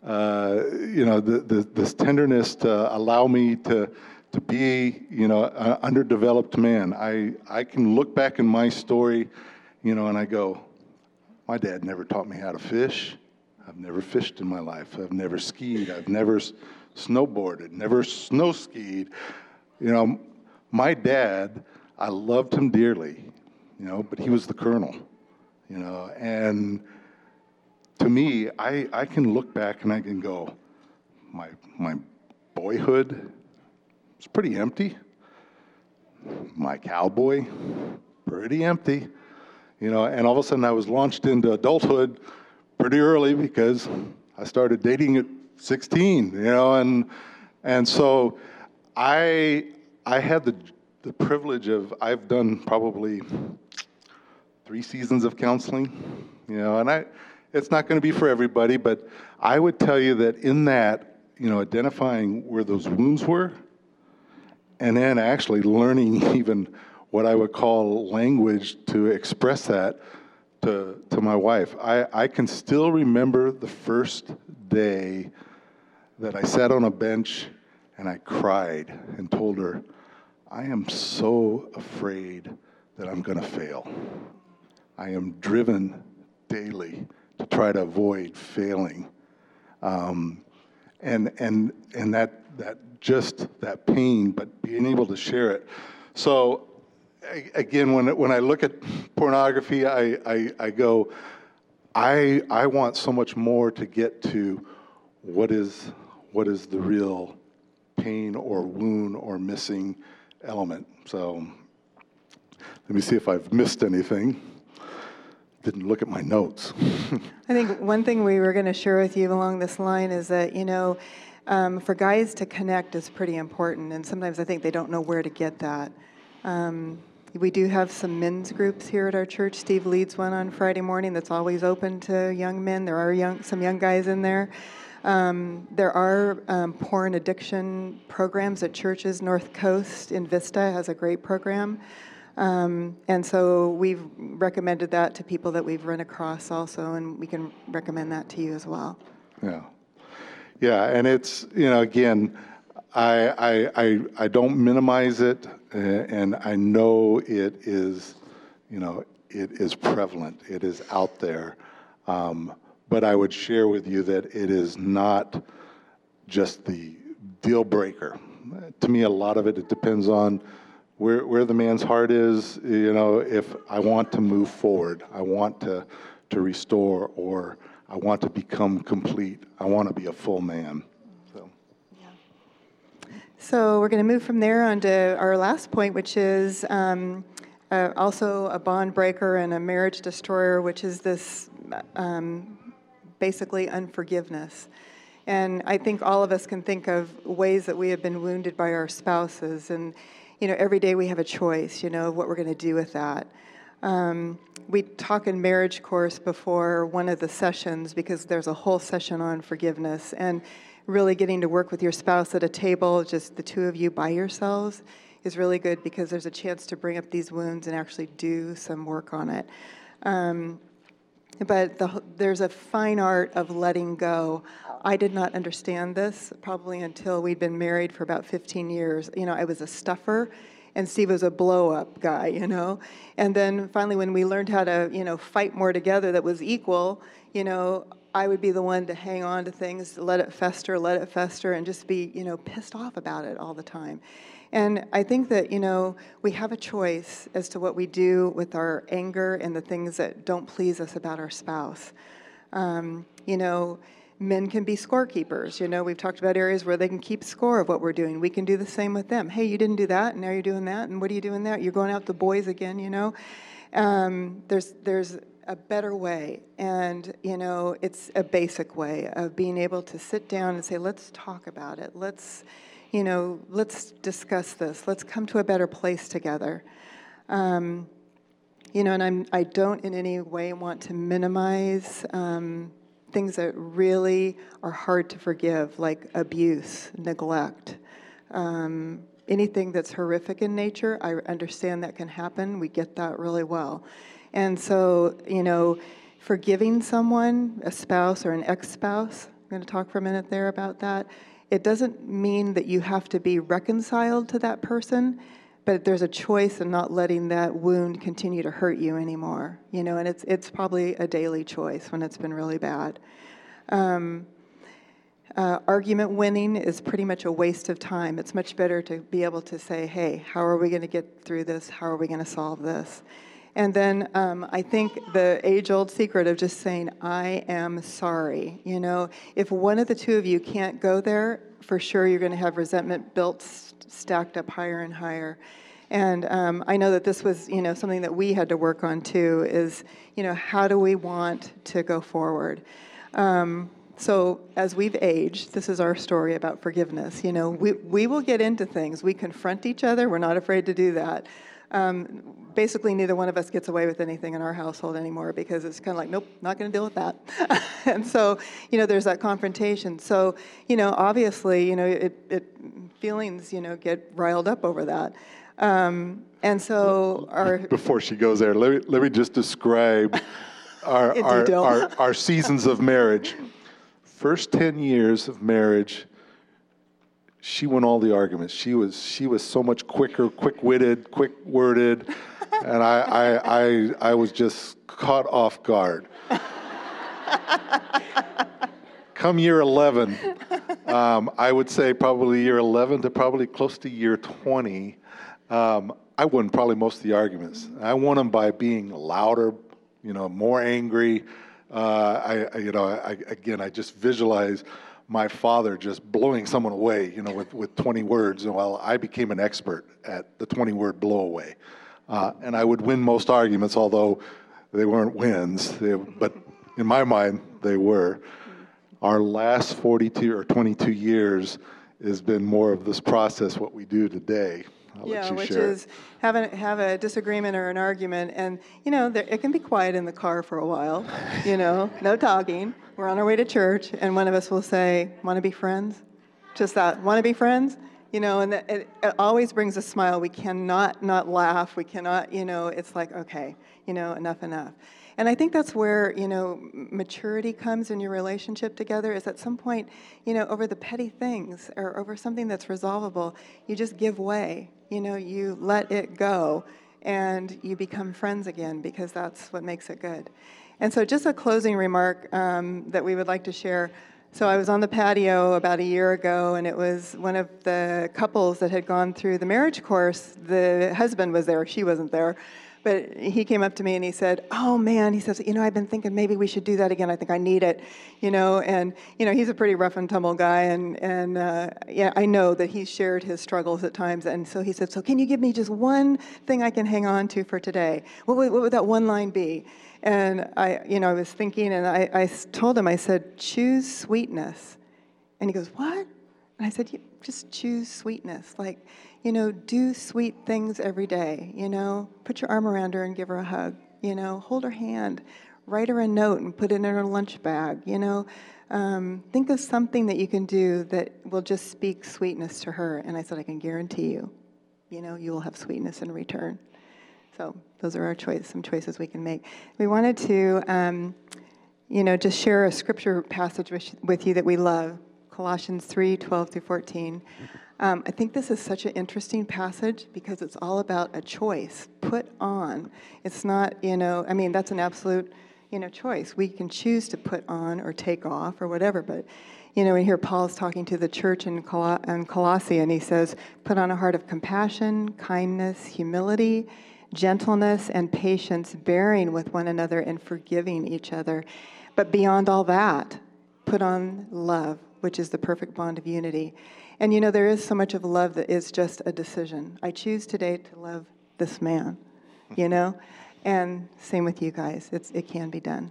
this tenderness to allow me to be, an underdeveloped man. I can look back in my story, and I go, my dad never taught me how to fish. I've never fished in my life. I've never skied. I've never snowboarded, never snow skied. My dad, I loved him dearly, but he was the colonel, and to me, I can look back and I can go, my boyhood was pretty empty. My cowboy, pretty empty, and all of a sudden I was launched into adulthood pretty early because I started dating at 16, and so I I had the privilege of, I've done probably 3 seasons of counseling, and it's not going to be for everybody, but I would tell you that in that, identifying where those wounds were, and then actually learning even what I would call language to express that to my wife. I can still remember the first day that I sat on a bench and I cried and told her, I am so afraid that I'm going to fail. I am driven daily to try to avoid failing. And that pain, but being able to share it. So again, when I look at pornography, I go, I want so much more to get to what is the real pain or wound or missing element. So let me see if I've missed anything. Didn't look at my notes. I think one thing we were going to share with you along this line is that, for guys to connect is pretty important, and sometimes I think they don't know where to get that. We do have some men's groups here at our church. Steve leads one on Friday morning that's always open to young men. There are some young guys in there. There are porn addiction programs at churches. North Coast in Vista has a great program. And so we've recommended that to people that we've run across also, and we can recommend that to you as well. Yeah, and it's, again, I don't minimize it, and I know it is, it is prevalent, it is out there. But I would share with you that it is not just the deal breaker. To me, a lot of it depends on where the man's heart is. If I want to move forward, I want to restore, or I want to become complete, I want to be a full man. So we're going to move from there on to our last point, which is also a bond breaker and a marriage destroyer, which is this basically unforgiveness. And I think all of us can think of ways that we have been wounded by our spouses, and every day we have a choice, of what we're going to do with that. We talk in Marriage Course before one of the sessions, because there's a whole session on forgiveness, and really getting to work with your spouse at a table, just the two of you by yourselves, is really good, because there's a chance to bring up these wounds and actually do some work on it. But there's a fine art of letting go. I did not understand this probably until we'd been married for about 15 years. I was a stuffer, and Steve was a blow-up guy, And then finally, when we learned how to, fight more together that was equal, I would be the one to hang on to things, let it fester, and just be, pissed off about it all the time. And I think that, we have a choice as to what we do with our anger and the things that don't please us about our spouse. Men can be scorekeepers. We've talked about areas where they can keep score of what we're doing. We can do the same with them. Hey, you didn't do that, and now you're doing that, and what are you doing there? You're going out with the boys again, There's a better way, and, it's a basic way of being able to sit down and say, let's talk about it. Let's discuss this. Let's come to a better place together. And I don't in any way want to minimize things that really are hard to forgive, like abuse, neglect, anything that's horrific in nature. I understand that can happen. We get that really well. And so, forgiving someone, a spouse or an ex-spouse, I'm going to talk for a minute there about that. It doesn't mean that you have to be reconciled to that person, but there's a choice in not letting that wound continue to hurt you anymore, and it's probably a daily choice when it's been really bad. Argument winning is pretty much a waste of time. It's much better to be able to say, hey, how are we going to get through this? How are we going to solve this? And then I think the age-old secret of just saying, I am sorry. If one of the two of you can't go there, for sure you're going to have resentment built, stacked up higher and higher. And I know that this was, something that we had to work on too, is, how do we want to go forward? So as we've aged, this is our story about forgiveness. You know, we will get into things. We confront each other. We're not afraid to do that. Basically, neither one of us gets away with anything in our household anymore because it's kind of like, nope, not going to deal with that. And so, you know, there's that confrontation. So, you know, obviously, you know, feelings, you know, get riled up over that. And so Before she goes there, let me just describe our seasons of marriage. First 10 years of marriage, she won all the arguments. She was so much quicker, quick-witted, quick-worded, and I was just caught off guard. Come year 11, I would say probably year 11 to probably close to year 20, I won probably most of the arguments. I won them by being louder, you know, more angry. I just visualize my father just blowing someone away, you know, with 20 words. And well, I became an expert at the 20-word blow away. And I would win most arguments, although they weren't wins. But in my mind, they were. Our last 42 or 22 years has been more of this process, what we do today. Which is have a disagreement or an argument, and you know it can be quiet in the car for a while. You know, no talking. We're on our way to church, and one of us will say, "Want to be friends?" Just that, "Want to be friends?" You know, and it always brings a smile. We cannot not laugh. We cannot, you know. It's like, okay, you know, enough. And I think that's where, you know, maturity comes in your relationship together, is at some point, you know, over the petty things or over something that's resolvable, you just give way. You know, you let it go and you become friends again, because that's what makes it good. And so just a closing remark that we would like to share. So I was on the patio about a year ago, and it was one of the couples that had gone through the marriage course. The husband was there, she wasn't there. But he came up to me and he said, "Oh man," he says, "you know, I've been thinking maybe we should do that again. I think I need it," you know. And you know, he's a pretty rough and tumble guy, and yeah, I know that he's shared his struggles at times. And so he said, "So can you give me just one thing I can hang on to for today? What would that one line be?" And I was thinking, and I told him, I said, "Choose sweetness." And he goes, "What?" And I said, "Yeah, just choose sweetness. Like, you know, do sweet things every day, you know. Put your arm around her and give her a hug, you know. Hold her hand, write her a note and put it in her lunch bag, you know. Think of something that you can do that will just speak sweetness to her." And I said, "I can guarantee you, you know, you will have sweetness in return." So those are our some choices we can make. We wanted to, you know, just share a scripture passage with you that we love. Colossians 3:12-14. I think this is such an interesting passage because it's all about a choice. Put on. It's not, you know, I mean, that's an absolute, you know, choice. We can choose to put on or take off or whatever, but, you know, and here Paul's talking to the church in Colossae, and he says, "Put on a heart of compassion, kindness, humility, gentleness, and patience, bearing with one another and forgiving each other. But beyond all that, put on love, which is the perfect bond of unity." And you know, there is so much of love that is just a decision. I choose today to love this man, you know? And same with you guys. It can be done.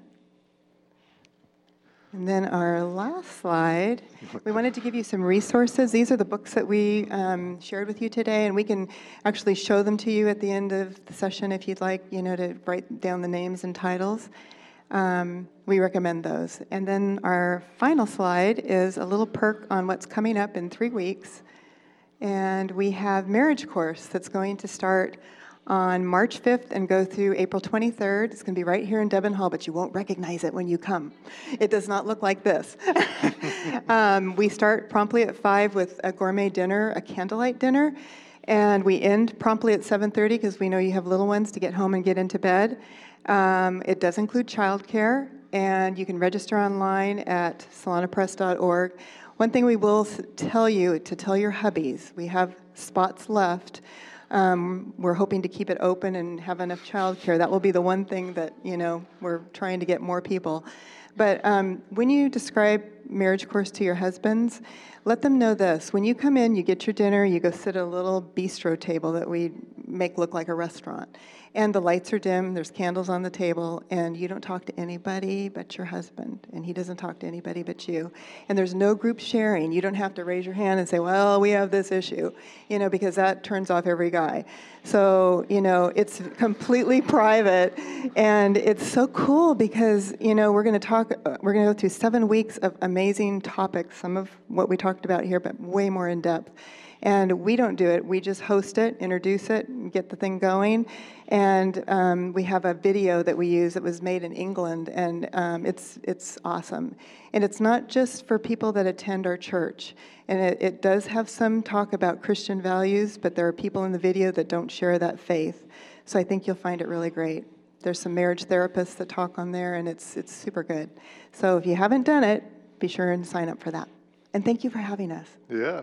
And then our last slide, we wanted to give you some resources. These are the books that we shared with you today, and we can actually show them to you at the end of the session if you'd like, you know, to write down the names and titles. We recommend those. And then our final slide is a little perk on what's coming up in 3 weeks. And we have Marriage Course that's going to start on March 5th and go through April 23rd. It's going to be right here in Devon Hall, but you won't recognize it when you come. It does not look like this. We start promptly at 5 with a gourmet dinner, a candlelight dinner, and we end promptly at 7:30 because we know you have little ones to get home and get into bed. It does include childcare, and you can register online at solanapress.org. One thing we will tell you, to tell your hubbies, we have spots left. We're hoping to keep it open and have enough childcare. That will be the one thing that, you know, we're trying to get more people. But when you describe marriage course to your husbands, let them know this. When you come in, you get your dinner, you go sit at a little bistro table that we make look like a restaurant. And the lights are dim, there's candles on the table, and you don't talk to anybody but your husband, and he doesn't talk to anybody but you. And there's no group sharing. You don't have to raise your hand and say, well, we have this issue, because that turns off every guy. So, it's completely private, and it's so cool because, we're going to go through 7 weeks of amazing topics, some of what we talked about here, but way more in depth. And we don't do it. We just host it, introduce it, and get the thing going. And we have a video that we use that was made in England, and it's awesome. And it's not just for people that attend our church. And it does have some talk about Christian values, but there are people in the video that don't share that faith. So I think you'll find it really great. There's some marriage therapists that talk on there, and it's super good. So if you haven't done it, be sure and sign up for that. And thank you for having us. Yeah.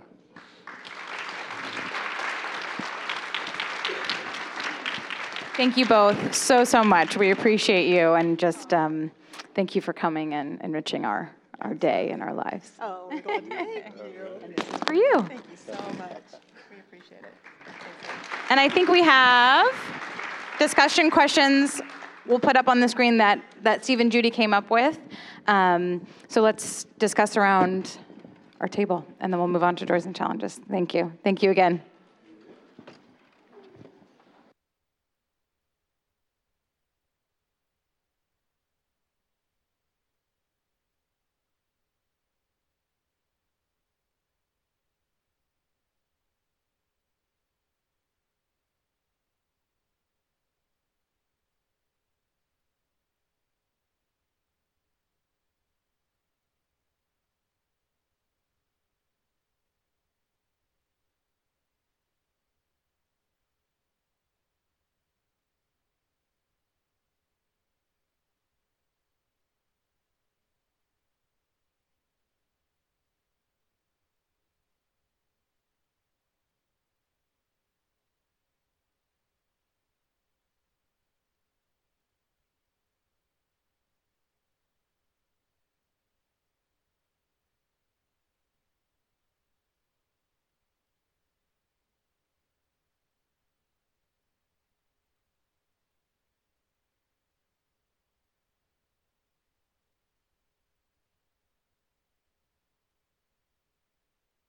Thank you both so much. We appreciate you, and just thank you for coming and enriching our day and our lives. Oh, my God, thank you. And this is for you. Thank you so much. We appreciate it. And I think we have discussion questions we'll put up on the screen that Steve and Judy came up with. So let's discuss around our table, and then we'll move on to joys and challenges. Thank you. Thank you again.